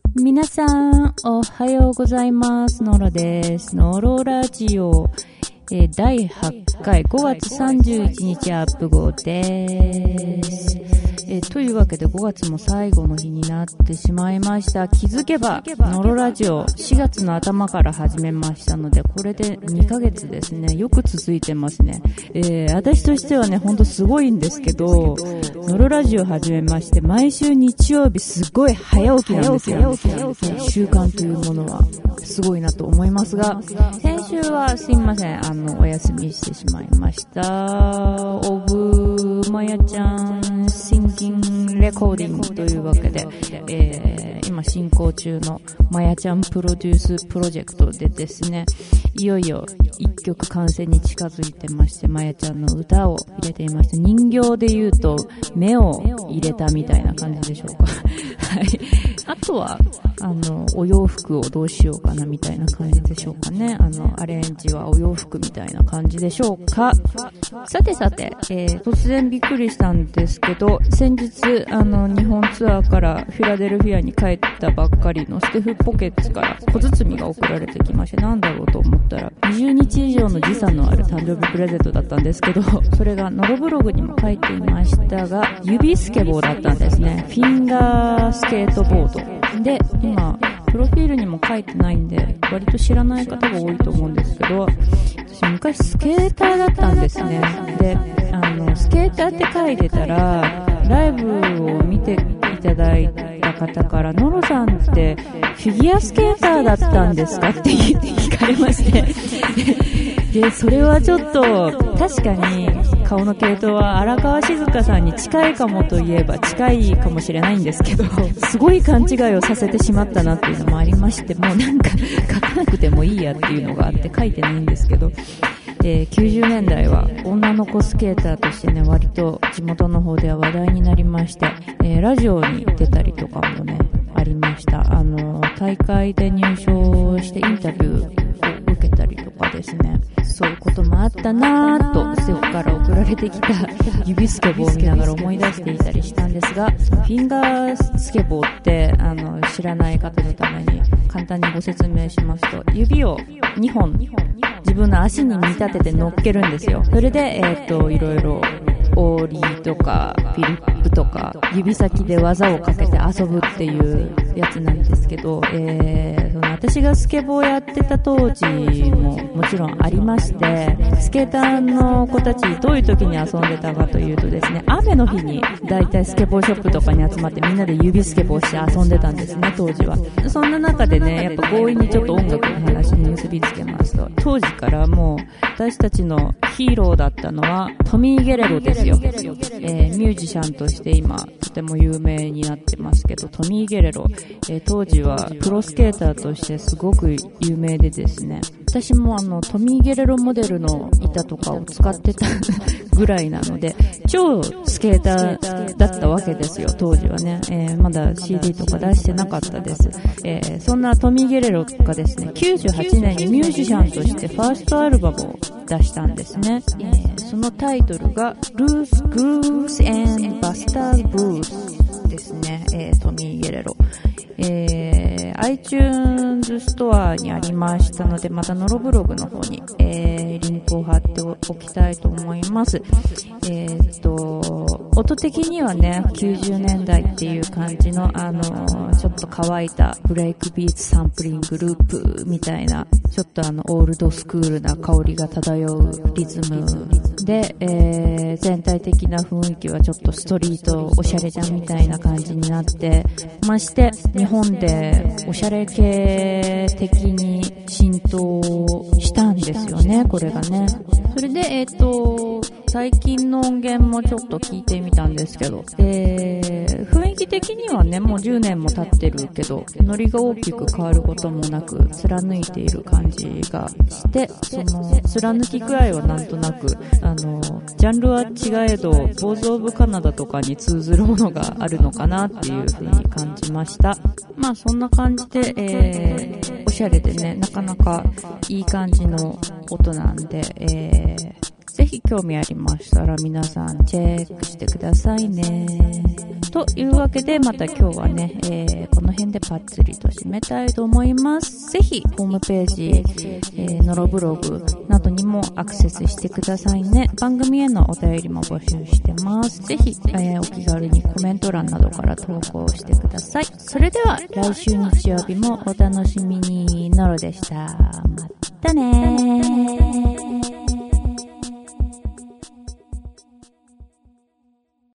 皆さんおはようございます。ノロです。ノロラジオ、第8回5月31日アップ号です。というわけで5月も最後の日になってしまいました。気づけばノロラジオ4月の頭から始めましたので、これで2ヶ月ですね。よく続いてますね。私としてはね、ほんとすごいんですけど、ノロラジオ始めまして毎週日曜日すごい早起きなんですよ。習慣というものはすごいなと思いますが、先週はすいません、お休みしてしまいました。オブマヤちゃんシンキンレコーディングというわけで、今進行中のマヤちゃんプロデュースプロジェクトでですね、いよいよ一曲完成に近づいてまして、マヤちゃんの歌を入れていまして、人形で言うと目を入れたみたいな感じでしょうか。はい。あとはお洋服をどうしようかなみたいな感じでしょうかね。アレンジはお洋服みたいな感じでしょうか。さて、突然びっくりしたんですけど、先日日本ツアーからフィラデルフィアに帰ったばっかりのステフポケッツから小包が送られてきまして、なんだろうと思ったら20日以上の時差のある誕生日プレゼントだったんですけど、それがノロブログにも書いていましたが、指スケボーだったんですね。フィンガースケートボードで、今プロフィールにも書いてないんで割と知らない方が多いと思うんですけど、私昔スケーターだったんですね。で、スケーターって書いてたら、ライブを見ていただいた方から、ノロさんってフィギュアスケーターだったんですかって聞かれましてで、それはちょっと確かに顔の系統は荒川静香さんに近いかもといえば近いかもしれないんですけど、すごい勘違いをさせてしまったなっていうのもありまして、もうなんか書かなくてもいいやっていうのがあって書いてないんですけど、90年代は女の子スケーターとしてね、割と地元の方では話題になりまして、ラジオに出たりとかもねありました。大会で入賞してインタビューを受けたりとかですね、そういうこともあったなぁとステフから送られてきた指スケボーを見ながら思い出していたりしたんですが、フィンガースケボーって知らない方のために簡単にご説明しますと、指を2本自分の足に見立てて乗っけるんですよ。それでいろいろオーリーとかフィリップとか指先で技をかけて遊ぶっていうやつなんですけど、私がスケボーやってた当時ももちろんありまして、スケーターの子たちどういう時に遊んでたかというとですね、雨の日にだいたいスケボーショップとかに集まってみんなで指スケボーして遊んでたんですね、当時は。そんな中でね、やっぱ強引にちょっと音楽の話に結びつけますと、当時からもう私たちのヒーローだったのはトミー・ゲレロですよ。ミュージシャンとして今とても有名になってますけど、トミー・ゲレロ、当時はプロスケーターとしてすごく有名でですね、私もトミー・ゲレロモデルの板とかを使ってたぐらいなので、超スケーターだったわけですよ、当時はね。まだ CD とか出してなかったです。そんなトミー・ゲレロがですね、98年にミュージシャンとしてファーストアルバムを出したんですね。そのタイトルがルース・グルース・エン・バスター・ブルースですね。トミー・ゲレロ。iTunes ストアにありましたので、またノロブログの方に、リンクを貼っておきたいと思います。音的にはね、90年代っていう感じのちょっと乾いたブレイクビーツサンプリングループみたいな、ちょっとオールドスクールな香りが漂うリズムで、全体的な雰囲気はちょっとストリートおしゃれじゃんみたいな感じになってまして、日本でおしゃれ系的に浸透したんですよね、これがね。それで最近の音源もちょっと聞いてみたんですけど、雰囲気的にはね、もう10年も経ってるけどノリが大きく変わることもなく貫いている感じがして、その貫き具合はなんとなくジャンルは違えどボーズ・オブ・カナダとかに通ずるものがあるのかなっていう風に感じました。まあそんな感じで、おしゃれでね、なかなかいい感じの音なんで、 ぜひ興味ありましたら皆さんチェックしてくださいね。というわけでまた今日はね、この辺でパッツリと締めたいと思います。ぜひホームページ、ノロブログなどにもアクセスしてくださいね。番組へのお便りも募集してます。ぜひ、お気軽にコメント欄などから投稿してください。それでは来週日曜日もお楽しみに。ノロでした。またねー。